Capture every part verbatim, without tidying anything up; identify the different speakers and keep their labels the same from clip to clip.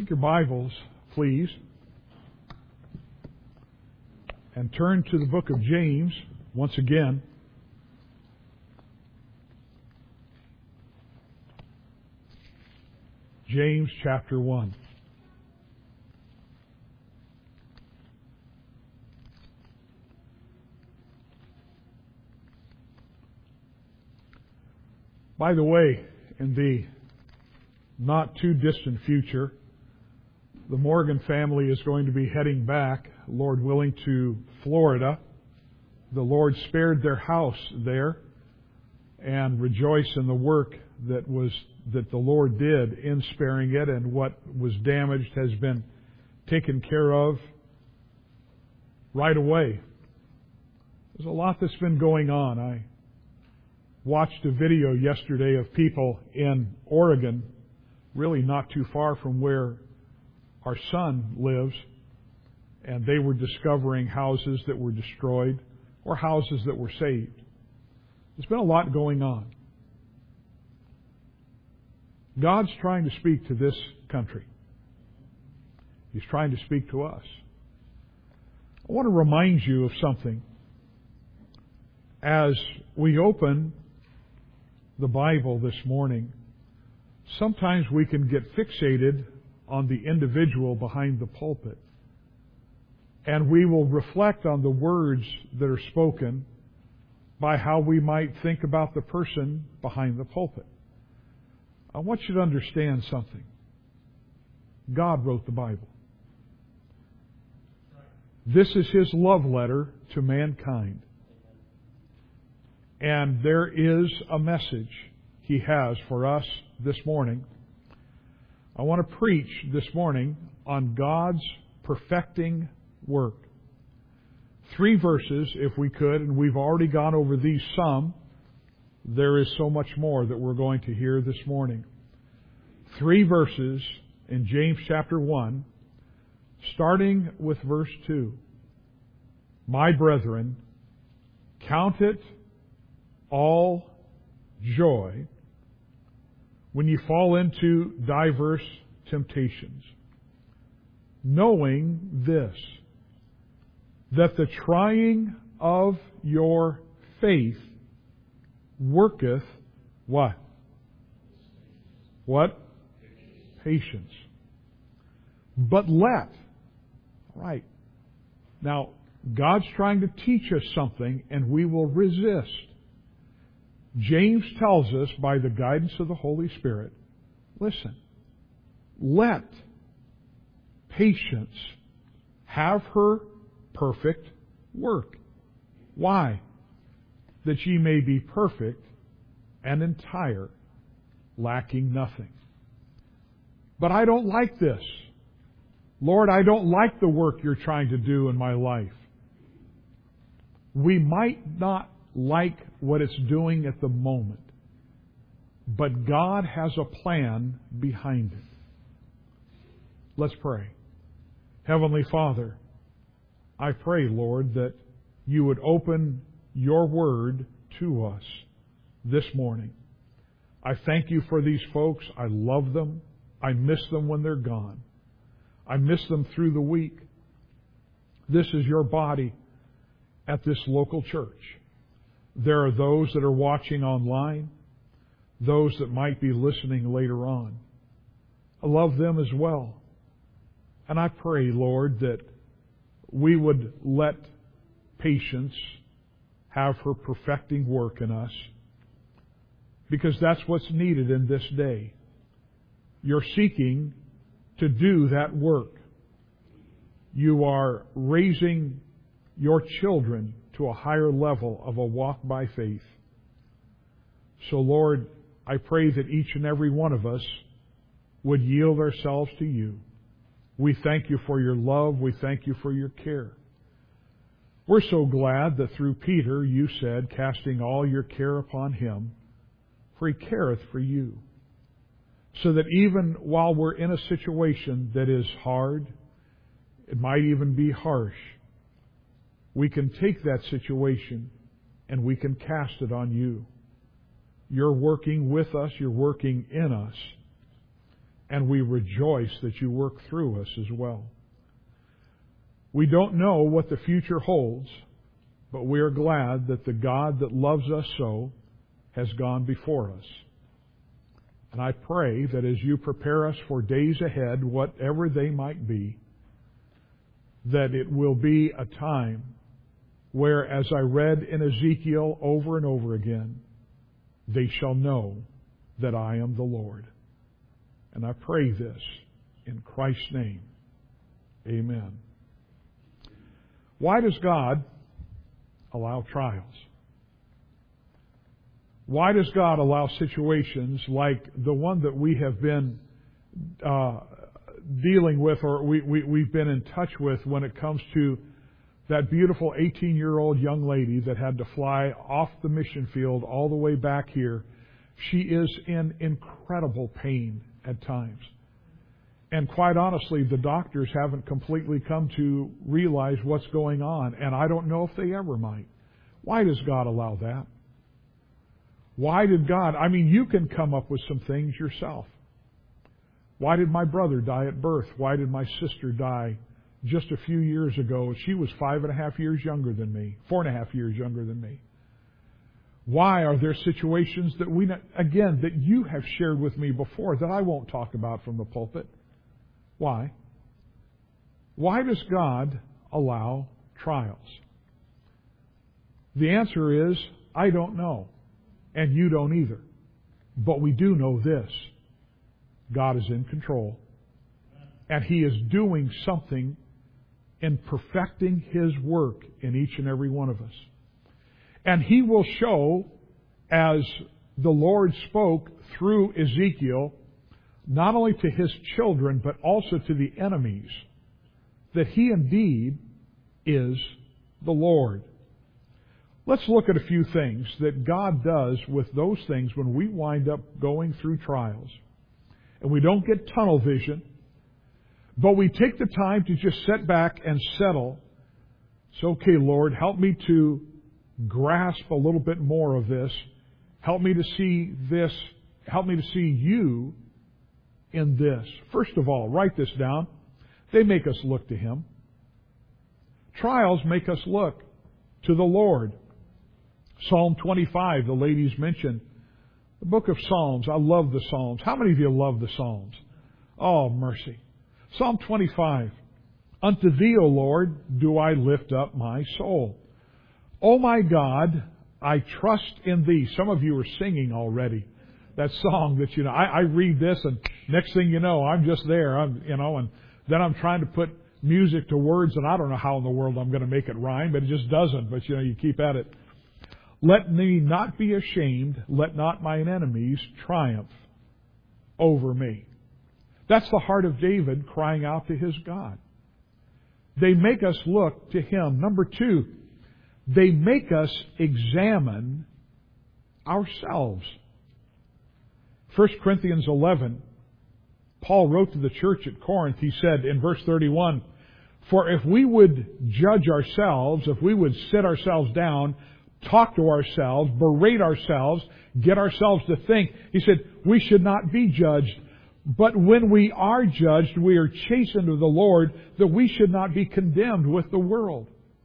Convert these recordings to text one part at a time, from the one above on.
Speaker 1: Take your Bibles, please, and turn to the book of James once again. James chapter one. By the way, in the not too distant future, the Morgan family is going to be heading back, Lord willing, to Florida. The Lord spared their house there, and rejoice in the work that was that the Lord did in sparing it, and what was damaged has been taken care of right away. There's a lot that's been going on. I watched a video yesterday of people in Oregon, really not too far from where our son lives, and they were discovering houses that were destroyed or houses that were saved. There's been a lot going on. God's trying to speak to this country. He's trying to speak to us. I want to remind you of something. As we open the Bible this morning, sometimes we can get fixated on the individual behind the pulpit. And we will reflect on the words that are spoken by how we might think about the person behind the pulpit. I want you to understand something. God wrote the Bible. This is His love letter to mankind. And there is a message He has for us this morning. I want to preach this morning on God's perfecting work. Three verses, if we could, and we've already gone over these some. There is so much more that we're going to hear this morning. Three verses in James chapter one, starting with verse two. My brethren, count it all joy when you fall into diverse temptations, knowing this, that the trying of your faith worketh what? What? Patience. But let. Right. Now, God's trying to teach us something, and we will resist. James tells us, by the guidance of the Holy Spirit, listen, let patience have her perfect work. Why? That ye may be perfect and entire, lacking nothing. But I don't like this. Lord, I don't like the work you're trying to do in my life. We might not like what it's doing at the moment, but God has a plan behind it. Let's pray. Heavenly Father, I pray, Lord, that you would open your word to us this morning. I thank you for these folks. I love them. I miss them when they're gone. I miss them through the week. This is your body at this local church. There are those that are watching online, those that might be listening later on. I love them as well. And I pray, Lord, that we would let patience have her perfecting work in us, because that's what's needed in this day. You're seeking to do that work. You are raising your children to a higher level of a walk by faith. So, Lord, I pray that each and every one of us would yield ourselves to you. We thank you for your love. We thank you for your care. We're so glad that through Peter you said, casting all your care upon him, for he careth for you. So that even while we're in a situation that is hard, it might even be harsh, we can take that situation and we can cast it on you. You're working with us. You're working in us. and we rejoice that you work through us as well. We don't know what the future holds, but we are glad that the God that loves us so has gone before us. And I pray that as you prepare us for days ahead, whatever they might be, that it will be a time where, as I read in Ezekiel over and over again, they shall know that I am the Lord. And I pray this in Christ's name. Amen. Why does God allow trials? Why does God allow situations like the one that we have been uh, dealing with, or we, we, we've been in touch with when it comes to that beautiful eighteen-year-old young lady that had to fly off the mission field all the way back here? She is in incredible pain at times. And quite honestly, the doctors haven't completely come to realize what's going on, and I don't know if they ever might. Why does God allow that? Why did God? I mean, you can come up with some things yourself. Why did my brother die at birth? Why did my sister die just a few years ago? She was five and a half years younger than me, four and a half years younger than me. Why are there situations that we, again, that you have shared with me before that I won't talk about from the pulpit? Why? Why does God allow trials? The answer is, I don't know. And you don't either. But we do know this. God is in control. And He is doing something in perfecting His work in each and every one of us. And He will show, as the Lord spoke through Ezekiel, not only to His children, but also to the enemies, that He indeed is the Lord. Let's look at a few things that God does with those things when we wind up going through trials. And we don't get tunnel vision, but we take the time to just sit back and settle. It's okay, Lord, help me to grasp a little bit more of this. Help me to see this. Help me to see you in this. First of all, write this down. They make us look to Him. Trials make us look to the Lord. Psalm twenty-five, the ladies mentioned. The book of Psalms. I love the Psalms. How many of you love the Psalms? Oh, mercy. Psalm twenty-five. Unto Thee, O Lord, do I lift up my soul. O my God, I trust in Thee. Some of you are singing already. That song that, you know, I, I read this and next thing you know, I'm just there. I'm, you know, and then I'm trying to put music to words and I don't know how in the world I'm going to make it rhyme, but it just doesn't. But, you know, you keep at it. Let me not be ashamed. Let not mine enemies triumph over me. That's the heart of David crying out to his God. They make us look to Him. Number two, they make us examine ourselves. First Corinthians eleven, Paul wrote to the church at Corinth. He said in verse thirty-one, for if we would judge ourselves, if we would sit ourselves down, talk to ourselves, berate ourselves, get ourselves to think, he said, we should not be judged. But when we are judged, we are chastened of the Lord, that we should not be condemned with the world.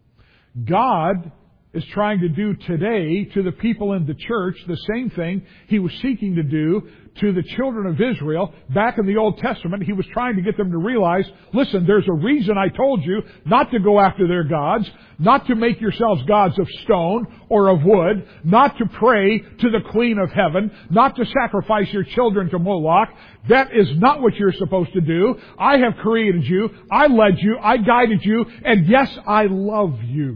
Speaker 1: God is trying to do today to the people in the church the same thing He was seeking to do to the children of Israel back in the Old Testament. He was trying to get them to realize, listen, there's a reason I told you not to go after their gods, not to make yourselves gods of stone or of wood, not to pray to the Queen of Heaven, not to sacrifice your children to Moloch. That is not what you're supposed to do. I have created you. I led you. I guided you. And yes, I love you.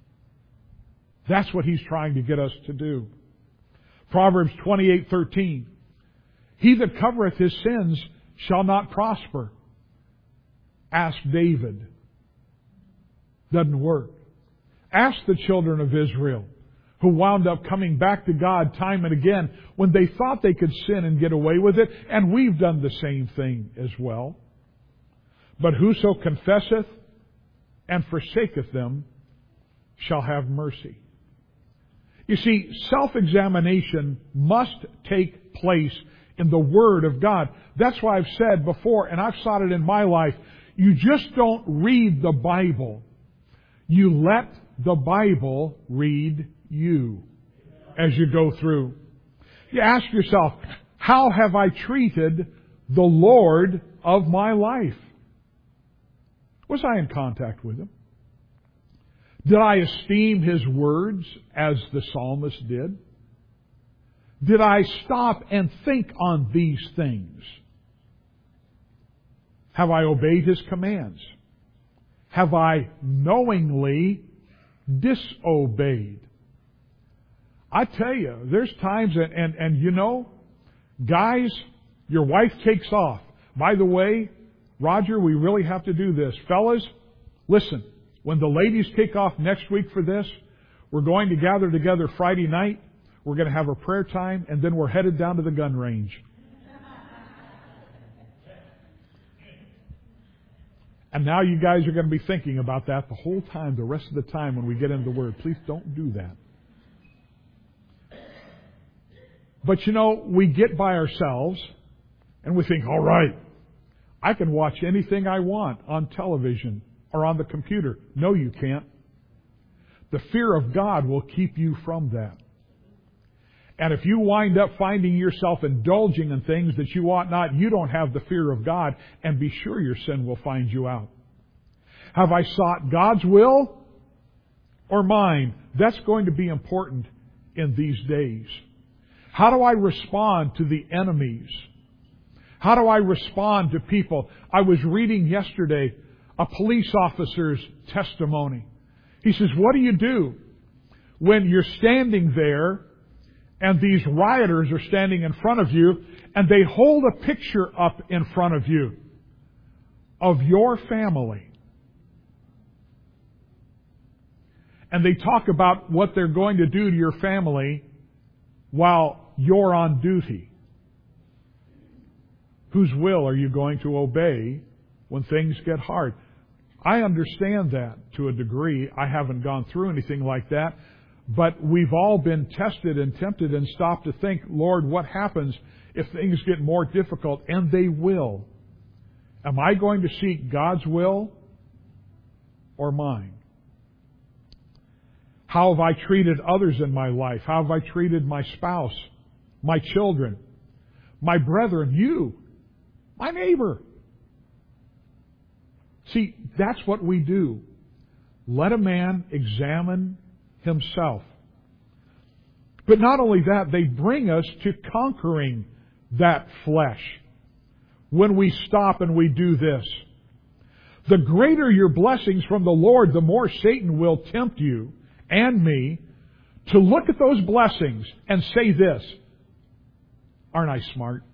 Speaker 1: That's what He's trying to get us to do. Proverbs twenty-eight thirteen. He that covereth his sins shall not prosper. Ask David. Doesn't work. Ask the children of Israel who wound up coming back to God time and again when they thought they could sin and get away with it. And we've done the same thing as well. But whoso confesseth and forsaketh them shall have mercy. You see, self-examination must take place in the Word of God. That's why I've said before, and I've sought it in my life, you just don't read the Bible. You let the Bible read you as you go through. You ask yourself, how have I treated the Lord of my life? Was I in contact with Him? Did I esteem His words as the psalmist did? Did I stop and think on these things? Have I obeyed His commands? Have I knowingly disobeyed? I tell you, there's times, and, and, and you know, guys, your wife takes off. By the way, Roger, we really have to do this. Fellas, listen, when the ladies kick off next week for this, we're going to gather together Friday night. We're going to have a prayer time, and then we're headed down to the gun range. And now you guys are going to be thinking about that the whole time, the rest of the time when we get into the Word. Please don't do that. But you know, we get by ourselves and we think, all right, I can watch anything I want on television or on the computer. No, you can't. The fear of God will keep you from that. And if you wind up finding yourself indulging in things that you ought not, you don't have the fear of God, and be sure your sin will find you out. Have I sought God's will or mine? That's going to be important in these days. How do I respond to the enemies? How do I respond to people? I was reading yesterday a police officer's testimony. He says, what do you do when you're standing there and these rioters are standing in front of you and they hold a picture up in front of you of your family? And they talk about what they're going to do to your family while you're on duty. Whose will are you going to obey when things get hard? I understand that to a degree. I haven't gone through anything like that. But we've all been tested and tempted and stopped to think, Lord, what happens if things get more difficult? And they will. Am I going to seek God's will or mine? How have I treated others in my life? How have I treated my spouse, my children, my brethren, you, my neighbor? See, that's what we do. Let a man examine himself. But not only that, they bring us to conquering that flesh when we stop and we do this. The greater your blessings from the Lord, the more Satan will tempt you and me to look at those blessings and say this, aren't I smart?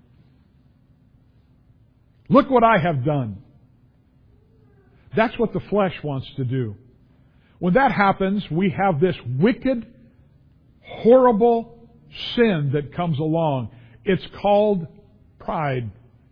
Speaker 1: Look what I have done. That's what the flesh wants to do. When that happens, we have this wicked, horrible sin that comes along. It's called pride.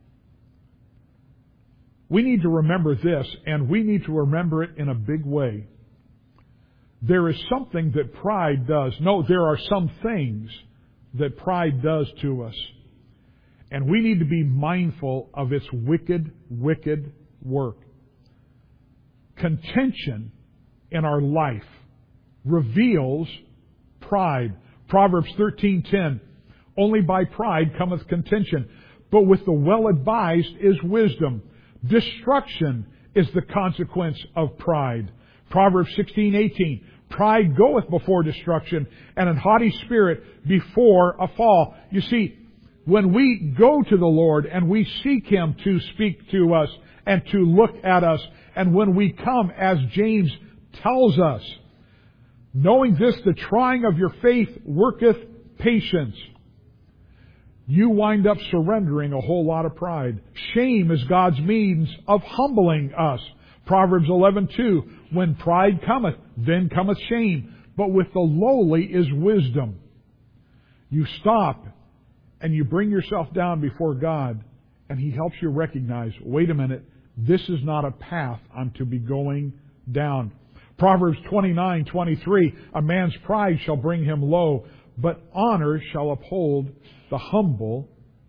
Speaker 1: We need to remember this, and we need to remember it in a big way. There is something that pride does. No, there are some things that pride does to us. And we need to be mindful of its wicked, wicked work. Contention in our life reveals pride. Proverbs thirteen ten. Only by pride cometh contention, but with the well-advised is wisdom. Destruction is the consequence of pride. Proverbs sixteen eighteen. Pride goeth before destruction, and an haughty spirit before a fall. You see, when we go to the Lord and we seek Him to speak to us and to look at us, and when we come, as James tells us, knowing this, the trying of your faith worketh patience, you wind up surrendering a whole lot of pride. Shame is God's means of humbling us. Proverbs eleven two. When pride cometh, then cometh shame, but with the lowly is wisdom. You stop and you bring yourself down before God, and He helps you recognize, wait a minute, this is not a path I'm to be going down. Proverbs twenty-nine twenty-three. A man's pride shall bring him low, but honor shall uphold the humble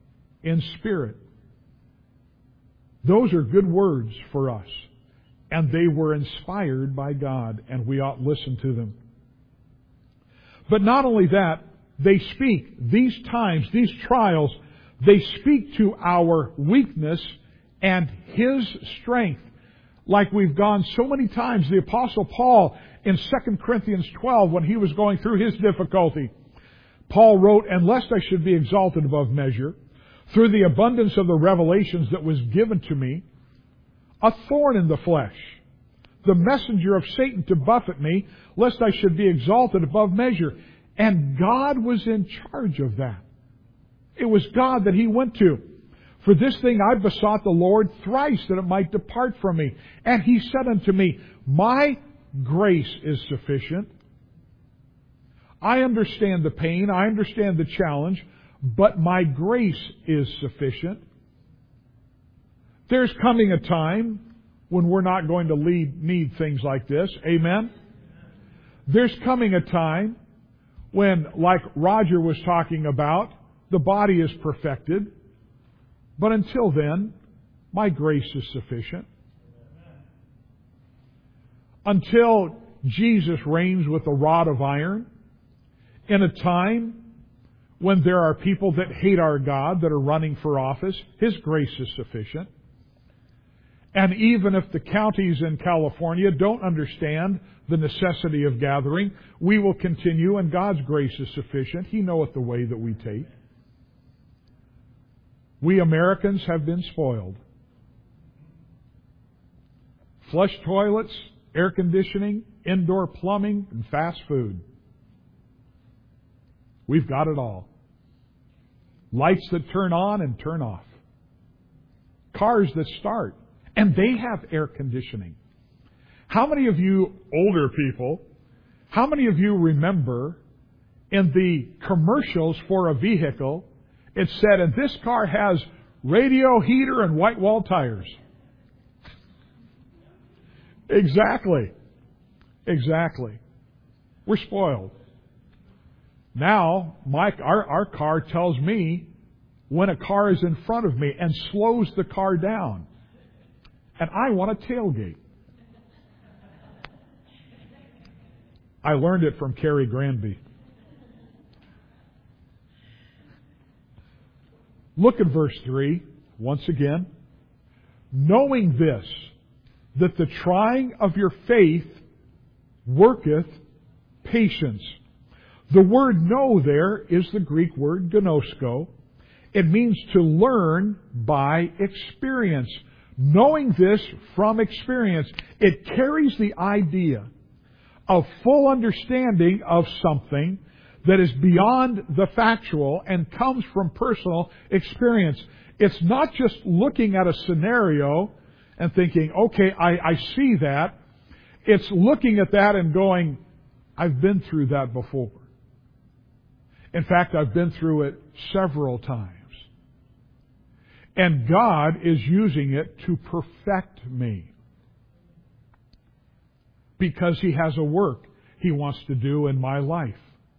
Speaker 1: in spirit. Those are good words for us. And they were inspired by God, and we ought to listen to them. But not only that, they speak. These times, these trials, they speak to our weakness and His strength. Like we've gone so many times, the Apostle Paul in Second Corinthians twelve, when he was going through his difficulty, Paul wrote, "And lest I should be exalted above measure, through the abundance of the revelations that was given to me, a thorn in the flesh, the messenger of Satan to buffet me, lest I should be exalted above measure." And God was in charge of that. It was God that he went to. "For this thing I besought the Lord thrice, that it might depart from me. And He said unto me, My grace is sufficient." I understand the pain, I understand the challenge, but my grace is sufficient. There's coming a time when we're not going to lead, need things like this. Amen? There's coming a time when, like Roger was talking about, the body is perfected. But until then, my grace is sufficient. Until Jesus reigns with a rod of iron, in a time when there are people that hate our God that are running for office, His grace is sufficient. And even if the counties in California don't understand the necessity of gathering, we will continue, and God's grace is sufficient. He knoweth the way that we take. We Americans have been spoiled. Flush toilets, air conditioning, indoor plumbing, and fast food. We've got it all. Lights that turn on and turn off. Cars that start. And they have air conditioning. How many of you older people, how many of you remember in the commercials for a vehicle, it said, "And this car has radio, heater, and white wall tires"? Exactly. Exactly. We're spoiled. Now, my, our, our car tells me when a car is in front of me and slows the car down. And I want a tailgate. I learned it from Carrie Granby. Look at verse three, once again. "Knowing this, that the trying of your faith worketh patience." The word "know" there is the Greek word gnosko. It means to learn by experience. Knowing this from experience, it carries the idea of full understanding of something that is beyond the factual and comes from personal experience. It's not just looking at a scenario and thinking, okay, I, I see that. It's looking at that and going, I've been through that before. In fact, I've been through it several times. And God is using it to perfect me. Because He has a work He wants to do in my life.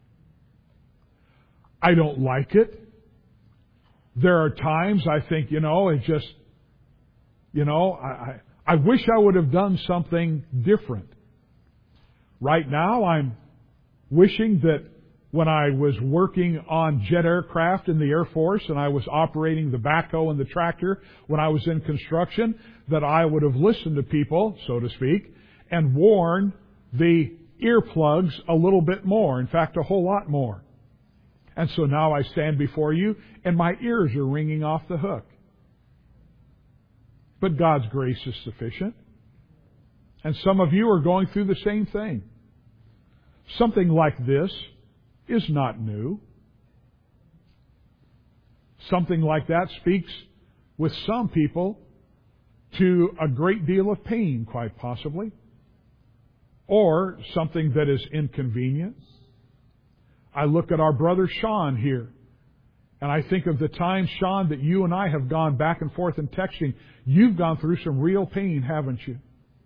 Speaker 1: I don't like it. There are times I think, you know, it just, you know, I, I, I wish I would have done something different. Right now I'm wishing that when I was working on jet aircraft in the Air Force and I was operating the backhoe and the tractor when I was in construction, that I would have listened to people, so to speak, and worn the earplugs a little bit more. In fact, a whole lot more. And so now I stand before you and my ears are ringing off the hook. But God's grace is sufficient. And some of you are going through the same thing. Something like this is not new. Something like that speaks with some people to a great deal of pain, quite possibly. Or something that is inconvenient. I look at our brother Sean here, and I think of the time, Sean, that you and I have gone back and forth in texting. You've gone through some real pain, haven't you?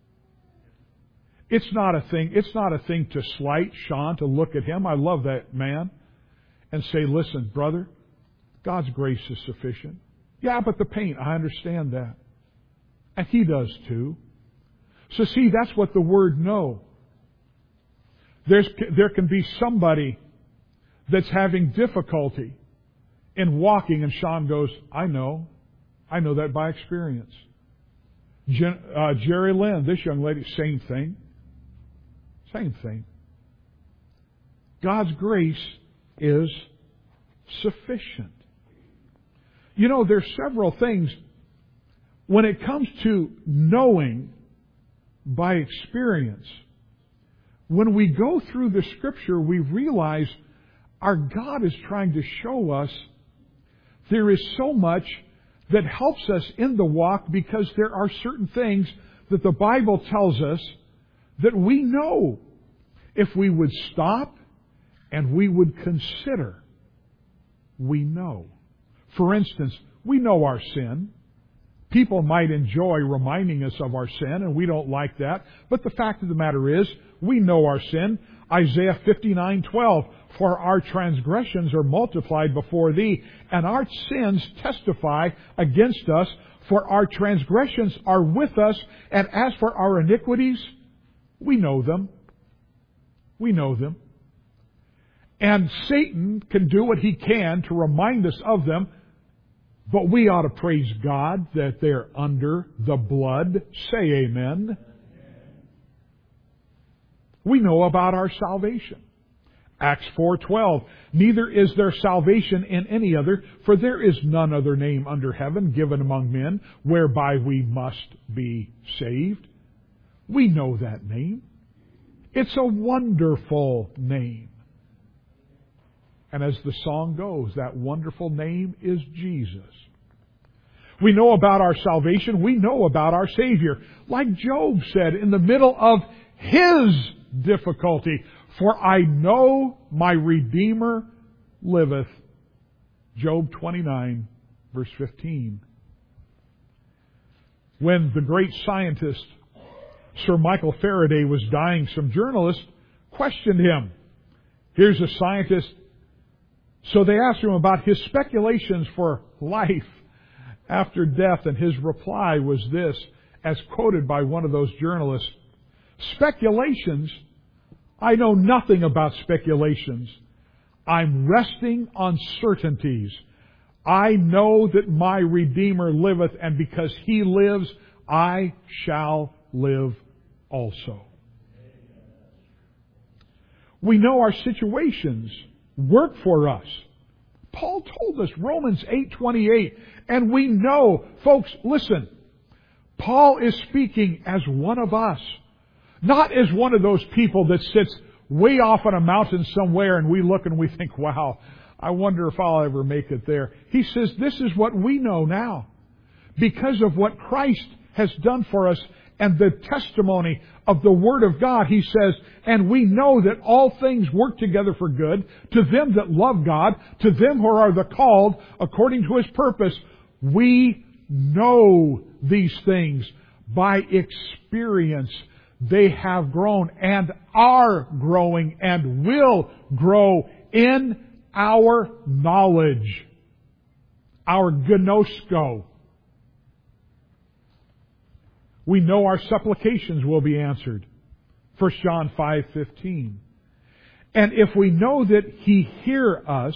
Speaker 1: It's not a thing, it's not a thing to slight Sean, to look at him. I love that man. And say, listen, brother, God's grace is sufficient. Yeah, but the pain, I understand that. And he does too. So see, that's what the word know. There's, there can be somebody that's having difficulty in walking, and Sean goes, I know. I know that by experience. Jen, uh, Jerry Lynn, this young lady, same thing. Same thing. God's grace is sufficient. You know, there's several things when it comes to knowing by experience. When we go through the Scripture, we realize our God is trying to show us there is so much that helps us in the walk, because there are certain things that the Bible tells us that we know if we would stop and we would consider. We know. For instance, we know our sin. People might enjoy reminding us of our sin, and we don't like that. But the fact of the matter is, we know our sin. Isaiah fifty-nine twelve, for our transgressions are multiplied before thee, and our sins testify against us. For our transgressions are with us, and as for our iniquities, we know them. We know them. And Satan can do what he can to remind us of them, but we ought to praise God that they're under the blood. Say amen. We know about our salvation. Acts four twelve, neither is there salvation in any other, for there is none other name under heaven given among men whereby we must be saved. We know that name. It's a wonderful name. And as the song goes, that wonderful name is Jesus. We know about our salvation. We know about our Savior. Like Job said in the middle of his difficulty, for I know my Redeemer liveth. Job twenty-nine, verse fifteen. When the great scientist, Sir Michael Faraday, was dying, some journalists questioned him. Here's a scientist. So they asked him about his speculations for life after death, and his reply was this, as quoted by one of those journalists. Speculations? I know nothing about speculations. I'm resting on certainties. I know that my Redeemer liveth, and because He lives, I shall live also. We know our situations work for us. Paul told us, Romans eight twenty-eight, and we know, folks, listen, Paul is speaking as one of us. Not as one of those people that sits way off on a mountain somewhere and we look and we think, wow, I wonder if I'll ever make it there. He says this is what we know now. Because of what Christ has done for us and the testimony of the Word of God, he says, and we know that all things work together for good to them that love God, to them who are the called according to His purpose. We know these things by experience. They have grown and are growing and will grow in our knowledge, our gnosko. We know our supplications will be answered. First John five fifteen. And if we know that He hear us,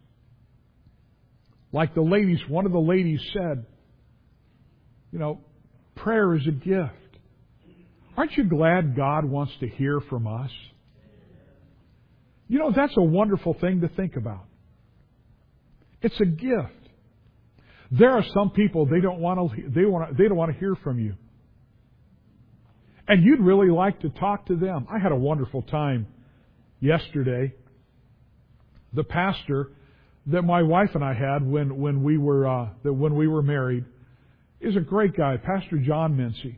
Speaker 1: like the ladies, one of the ladies said, you know, prayer is a gift. Aren't you glad God wants to hear from us? You know, that's a wonderful thing to think about. It's a gift. There are some people, they don't want to, they want to, they don't want to hear from you. And you'd really like to talk to them. I had a wonderful time yesterday. The pastor that my wife and I had when, when we were, uh, that when we were married is a great guy, Pastor John Mincy.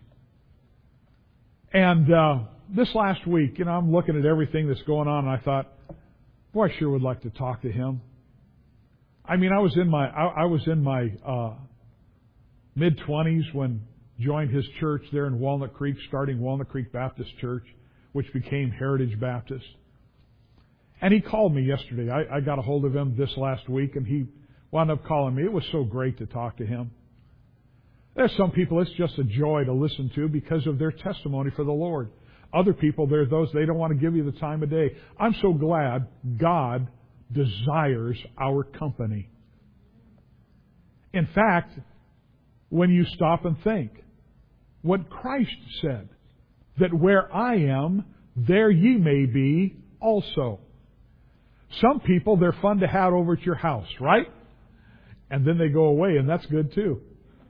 Speaker 1: And uh, this last week, you know, I'm looking at everything that's going on, and I thought, boy, I sure would like to talk to him. I mean, I was in my I, I was in my uh, mid twenties when joined his church there in Walnut Creek, starting Walnut Creek Baptist Church, which became Heritage Baptist. And he called me yesterday. I, I got a hold of him this last week, and he wound up calling me. It was so great to talk to him. There's some people it's just a joy to listen to because of their testimony for the Lord. Other people, there are those, they don't want to give you the time of day. I'm so glad God desires our company. In fact, when you stop and think, what Christ said, that where I am, there ye may be also. Some people, they're fun to have over at your house, right? And then they go away, and that's good too.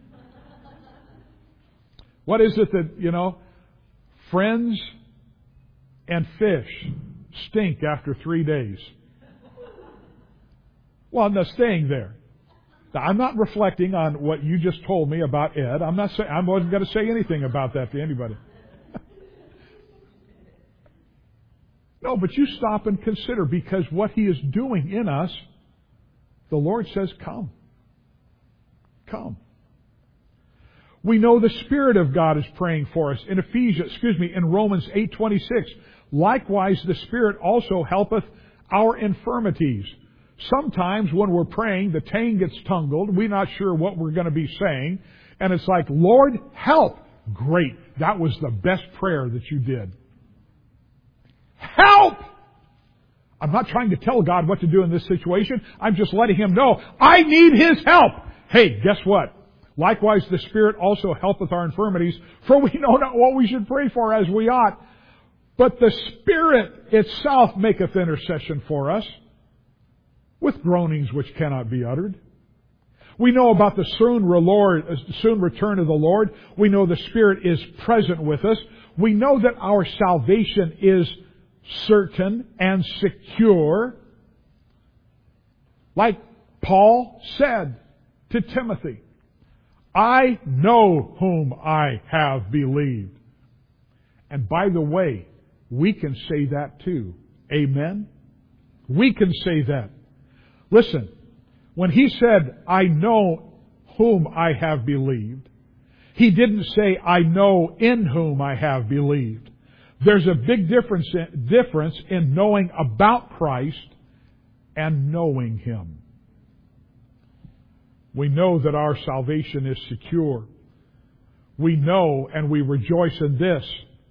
Speaker 1: What is it that, you know, friends and fish stink after three days? Well, I'm not staying there. Now, I'm not reflecting on what you just told me about Ed. I'm not saying, I wasn't going to say anything about that to anybody. No, but you stop and consider, because what He is doing in us, the Lord says, come. Come. We know the Spirit of God is praying for us. In Ephesians, excuse me, in Romans eight twenty-six, likewise the Spirit also helpeth our infirmities. Sometimes when we're praying, the tongue gets tangled. We're not sure what we're going to be saying. And it's like, Lord, help. Great. That was the best prayer that you did. Help! I'm not trying to tell God what to do in this situation. I'm just letting Him know, I need His help. Hey, guess what? Likewise, the Spirit also helpeth our infirmities, for we know not what we should pray for as we ought. But the Spirit itself maketh intercession for us, with groanings which cannot be uttered. We know about the soon, Lord, soon return of the Lord. We know the Spirit is present with us. We know that our salvation is certain and secure. Like Paul said to Timothy, I know whom I have believed. And by the way, we can say that too. Amen? We can say that. Listen, when he said, I know whom I have believed, he didn't say, I know in whom I have believed. There's a big difference in, difference in knowing about Christ and knowing Him. We know that our salvation is secure. We know and we rejoice in this.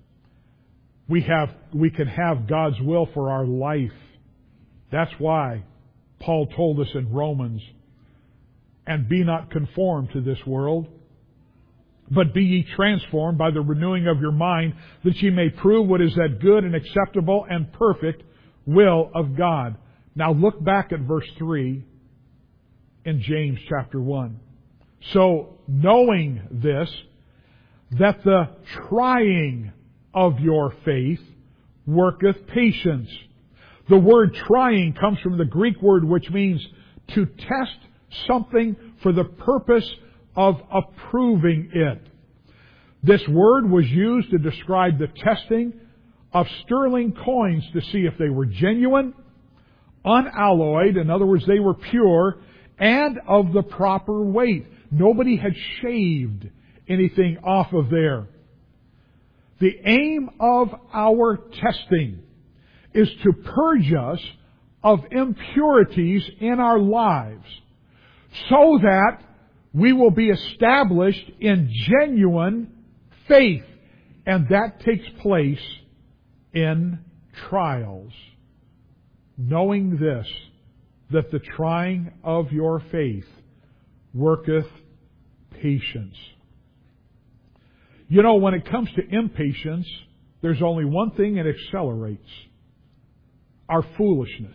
Speaker 1: We have, we can have God's will for our life. That's why Paul told us in Romans, and be not conformed to this world, but be ye transformed by the renewing of your mind, that ye may prove what is that good and acceptable and perfect will of God. Now look back at verse three in James chapter one. So, knowing this, that the trying of your faith worketh patience. The word trying comes from the Greek word which means to test something for the purpose of approving it. This word was used to describe the testing of sterling coins to see if they were genuine, unalloyed, in other words, they were pure, and of the proper weight. Nobody had shaved anything off of there. The aim of our testing is to purge us of impurities in our lives, so that we will be established in genuine faith. And that takes place in trials. Knowing this, that the trying of your faith worketh patience. You know, when it comes to impatience, there's only one thing it accelerates: our foolishness.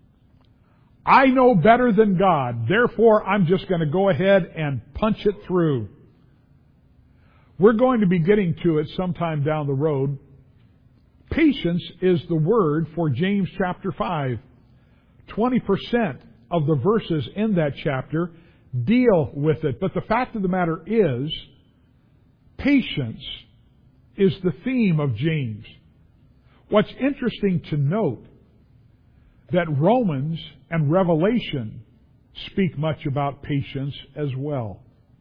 Speaker 1: I know better than God, therefore I'm just going to go ahead and punch it through. We're going to be getting to it sometime down the road. Patience is the word for James chapter five. twenty percent of the verses in that chapter deal with it. But the fact of the matter is, patience is the theme of James. What's interesting to note, that Romans and Revelation speak much about patience as well.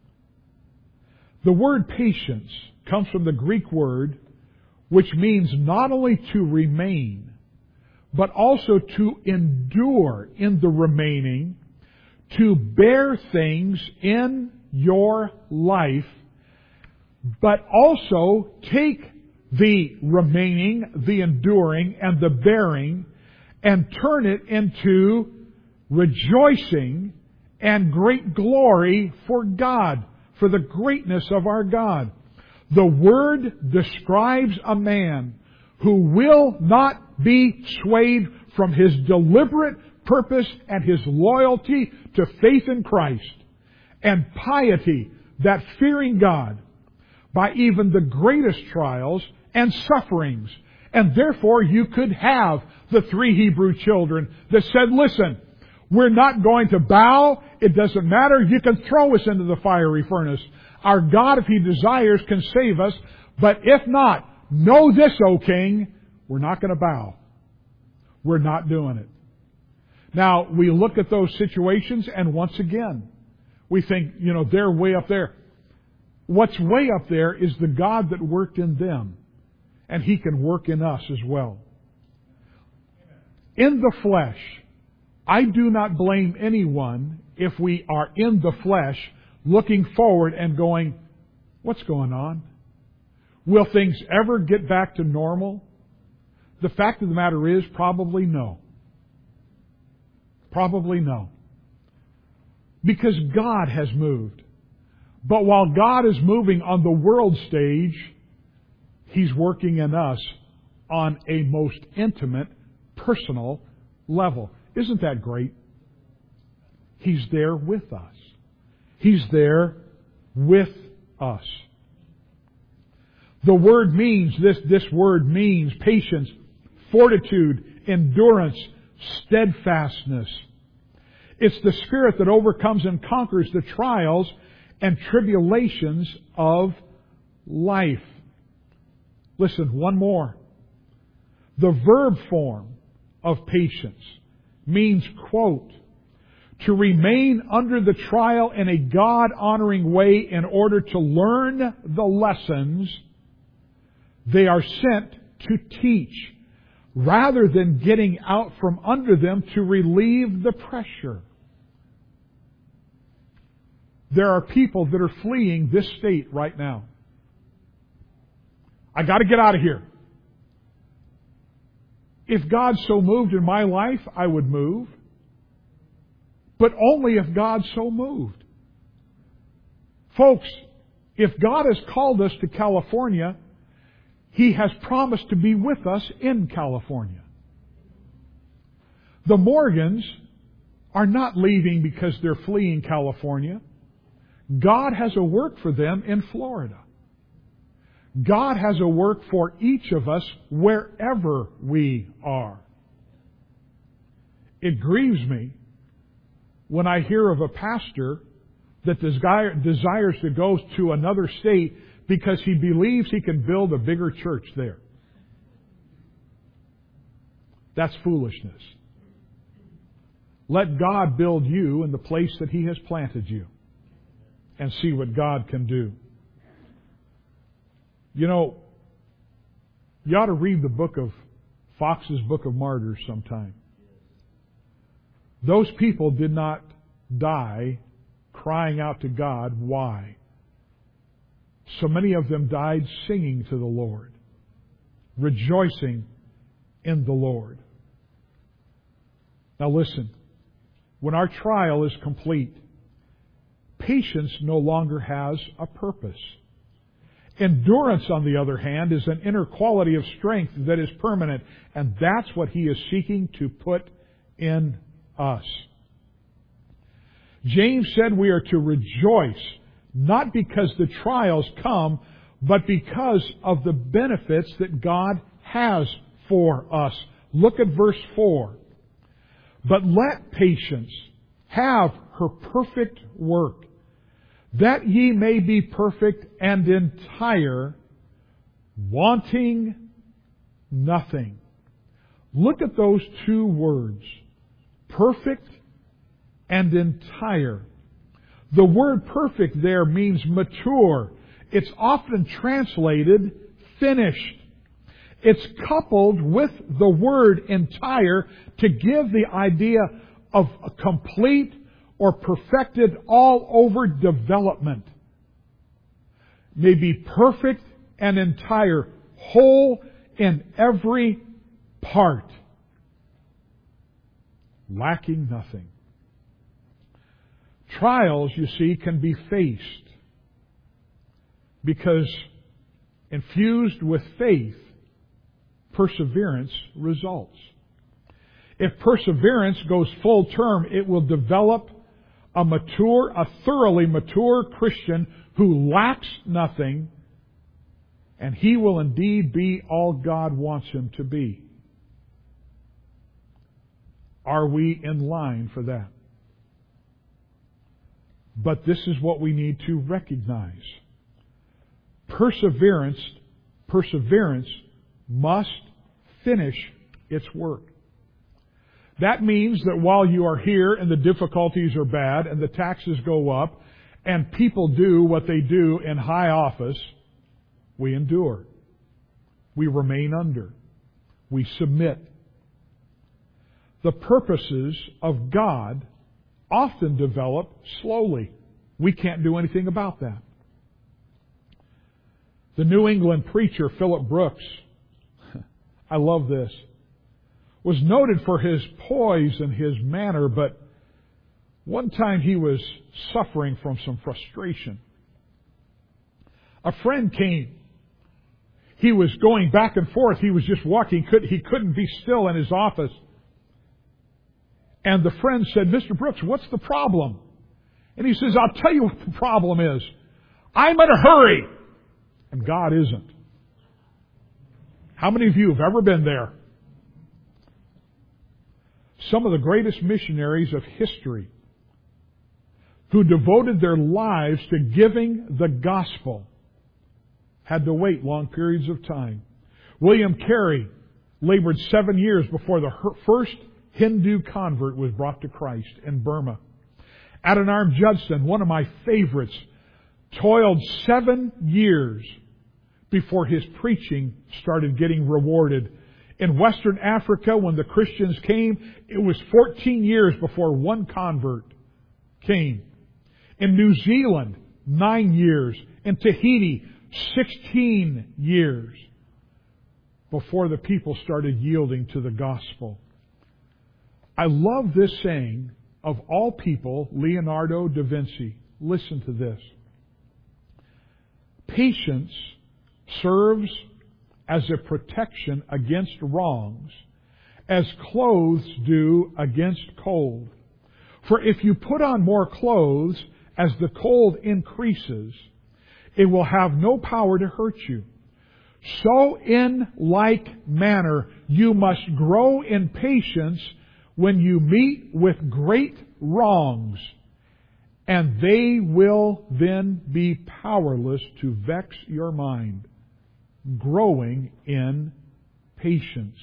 Speaker 1: The word patience comes from the Greek word which means not only to remain, but also to endure in the remaining, to bear things in your life, but also take the remaining, the enduring, and the bearing, and turn it into rejoicing and great glory for God, for the greatness of our God. The Word describes a man who will not be swayed from his deliberate purpose and his loyalty to faith in Christ and piety, that fearing God, by even the greatest trials and sufferings. And therefore you could have the three Hebrew children that said, listen, we're not going to bow. It doesn't matter. You can throw us into the fiery furnace. Our God, if He desires, can save us. But if not, know this, O King, we're not going to bow. We're not doing it. Now, we look at those situations and once again, we think, you know, they're way up there. What's way up there is the God that worked in them. And He can work in us as well. In the flesh, I do not blame anyone if we are in the flesh looking forward and going, what's going on? Will things ever get back to normal? The fact of the matter is, probably no. Probably no. Because God has moved. But while God is moving on the world stage, He's working in us on a most intimate, personal level. Isn't that great? He's there with us. He's there with us. The word means, this, this word means patience, fortitude, endurance, steadfastness. It's the spirit that overcomes and conquers the trials and tribulations of life. Listen, one more. The verb form of patience means, quote, to remain under the trial in a God-honoring way in order to learn the lessons they are sent to teach, rather than getting out from under them to relieve the pressure. There are people that are fleeing this state right now. I got to get out of here. If God so moved in my life, I would move. But only if God so moved. Folks, if God has called us to California, He has promised to be with us in California. The Morgans are not leaving because they're fleeing California. God has a work for them in Florida. God has a work for each of us wherever we are. It grieves me when I hear of a pastor that desire, desires to go to another state because he believes he can build a bigger church there. That's foolishness. Let God build you in the place that He has planted you and see what God can do. You know, you ought to read the book of Fox's Book of Martyrs sometime. Those people did not die crying out to God. Why? So many of them died singing to the Lord, rejoicing in the Lord. Now listen, when our trial is complete, patience no longer has a purpose. Endurance, on the other hand, is an inner quality of strength that is permanent, and that's what He is seeking to put in us. James said we are to rejoice, not because the trials come, but because of the benefits that God has for us. Look at verse four. But let patience have her perfect work, that ye may be perfect and entire, wanting nothing. Look at those two words, perfect and entire. The word perfect there means mature. It's often translated finished. It's coupled with the word entire to give the idea of a complete or perfected all over development, may be perfect and entire, whole in every part, lacking nothing. Trials, you see, can be faced because infused with faith, perseverance results. If perseverance goes full term, it will develop a mature, a thoroughly mature Christian who lacks nothing, and he will indeed be all God wants him to be. Are we in line for that? But this is what we need to recognize. Perseverance, perseverance must finish its work. That means that while you are here and the difficulties are bad and the taxes go up and people do what they do in high office, we endure. We remain under. We submit. The purposes of God often develop slowly. We can't do anything about that. The New England preacher Philip Brooks, I love this, was noted for his poise and his manner, but one time he was suffering from some frustration. A friend came. He was going back and forth. He was just walking. He couldn't be still in his office. And the friend said, "Mister Brooks, what's the problem?" And he says, "I'll tell you what the problem is. I'm in a hurry." And God isn't. How many of you have ever been there? Some of the greatest missionaries of history who devoted their lives to giving the gospel had to wait long periods of time. William Carey labored seven years before the first Hindu convert was brought to Christ in Burma. Adoniram Judson, one of my favorites, toiled seven years before his preaching started getting rewarded. In Western Africa, when the Christians came, it was fourteen years before one convert came. In New Zealand, nine years. In Tahiti, sixteen years before the people started yielding to the gospel. I love this saying of all people, Leonardo da Vinci. Listen to this. Patience serves as a protection against wrongs, as clothes do against cold. For if you put on more clothes as the cold increases, it will have no power to hurt you. So in like manner, you must grow in patience when you meet with great wrongs, and they will then be powerless to vex your mind. Growing in patience.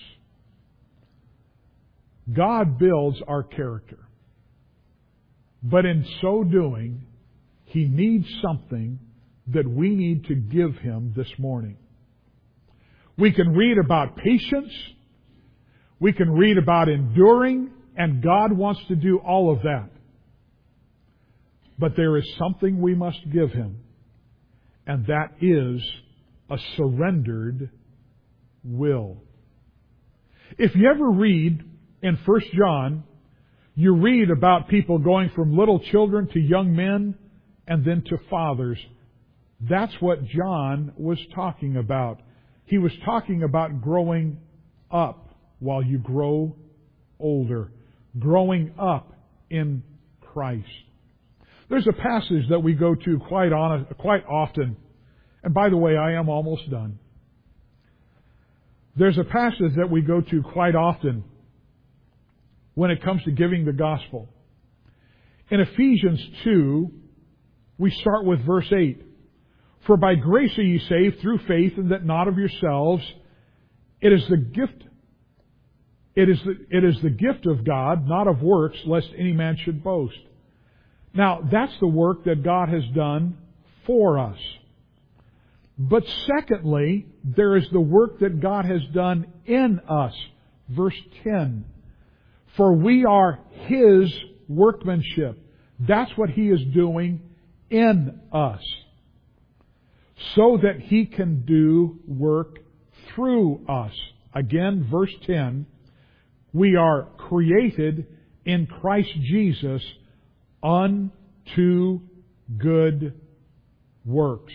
Speaker 1: God builds our character. But in so doing, He needs something that we need to give Him this morning. We can read about patience. We can read about enduring, and God wants to do all of that. But there is something we must give Him, and that is a surrendered will. If you ever read in First John, you read about people going from little children to young men and then to fathers. That's what John was talking about. He was talking about growing up while you grow older. Growing up in Christ. There's a passage that we go to quite on, quite often. And by the way, I am almost done. There's a passage that we go to quite often when it comes to giving the gospel. In Ephesians two, we start with verse eight. For by grace are ye saved through faith, and that not of yourselves. It is the gift. It is the, it is the gift of God, not of works, lest any man should boast. Now, that's the work that God has done for us. But secondly, there is the work that God has done in us. Verse ten. For we are His workmanship, That's what He is doing in us, so that He can do work through us. Again, verse ten, we are created in Christ Jesus unto good works.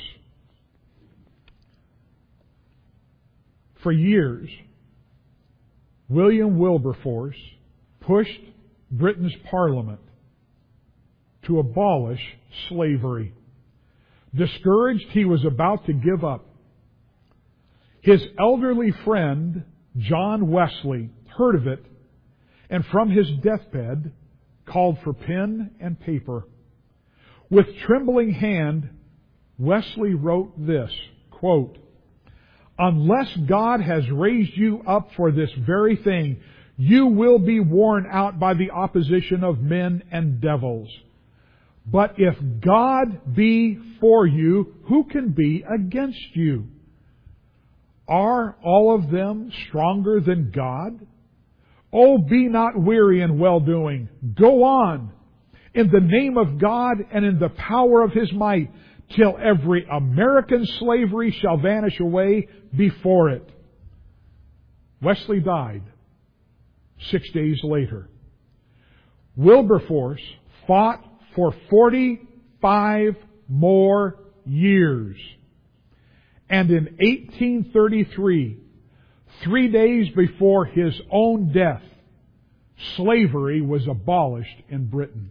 Speaker 1: For years, William Wilberforce pushed Britain's Parliament to abolish slavery. Discouraged, he was about to give up. His elderly friend, John Wesley, heard of it, and from his deathbed called for pen and paper. With trembling hand, Wesley wrote this, quote, "Unless God has raised you up for this very thing, you will be worn out by the opposition of men and devils. But if God be for you, who can be against you? Are all of them stronger than God? Oh, be not weary in well-doing. Go on, in the name of God and in the power of His might, till every American slavery shall vanish away before it." Wesley died six days later. Wilberforce fought for forty-five more years. And in eighteen thirty-three, three days before his own death, slavery was abolished in Britain.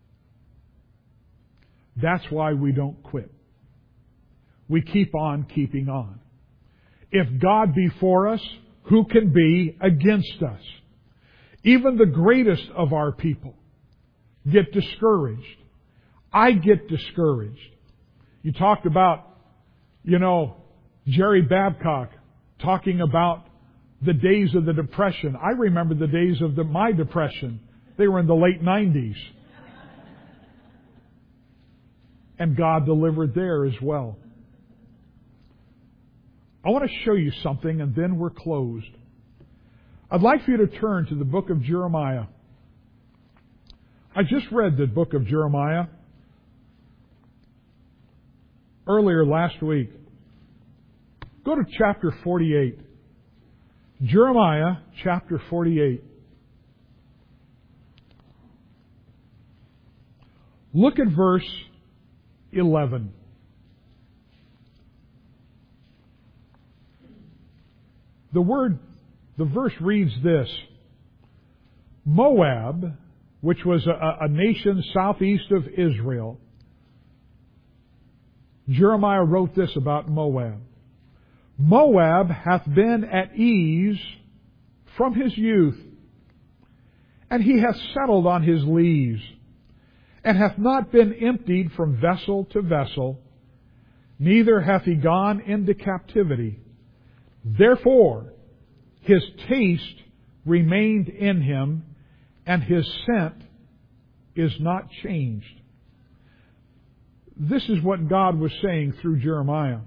Speaker 1: That's why we don't quit. We keep on keeping on. If God be for us, who can be against us? Even the greatest of our people get discouraged. I get discouraged. You talked about, you know, Jerry Babcock talking about the days of the Depression. I remember the days of the, my Depression. They were in the late nineties. And God delivered there as well. I want to show you something, and then we're closed. I'd like for you to turn to the book of Jeremiah. I just read the book of Jeremiah earlier last week. Go to chapter forty-eight. Jeremiah chapter forty-eight. Look at verse eleven. The word, the verse reads this: Moab, which was a, a nation southeast of Israel. Jeremiah wrote this about Moab. Moab hath been at ease from his youth, and he hath settled on his lees, and hath not been emptied from vessel to vessel, neither hath he gone into captivity. Therefore, his taste remained in him, and his scent is not changed. This is what God was saying through Jeremiah.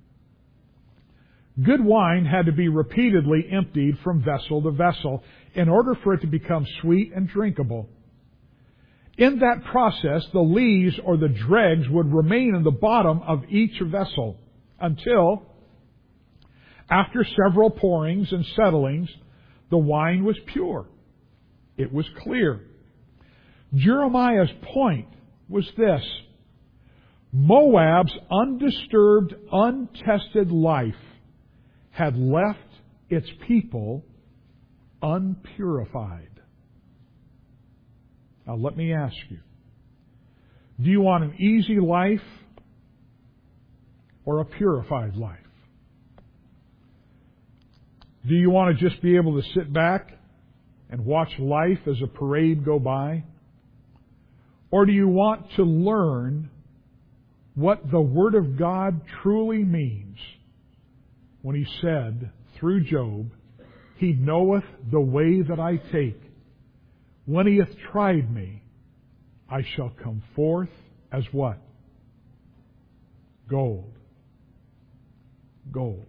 Speaker 1: Good wine had to be repeatedly emptied from vessel to vessel in order for it to become sweet and drinkable. In that process, the lees or the dregs would remain in the bottom of each vessel until, after several pourings and settlings, the wine was pure. It was clear. Jeremiah's point was this: Moab's undisturbed, untested life had left its people unpurified. Now let me ask you, do you want an easy life or a purified life? Do you want to just be able to sit back and watch life as a parade go by? Or do you want to learn what the Word of God truly means when He said through Job, He knoweth the way that I take. When He hath tried me, I shall come forth as what? Gold. Gold.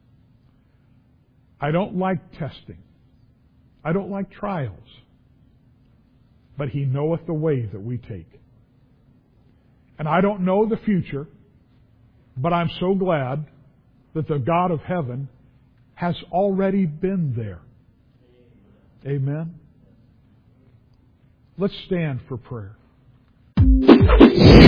Speaker 1: I don't like testing. I don't like trials. But He knoweth the way that we take. And I don't know the future, but I'm so glad that the God of heaven has already been there. Amen. Let's stand for prayer.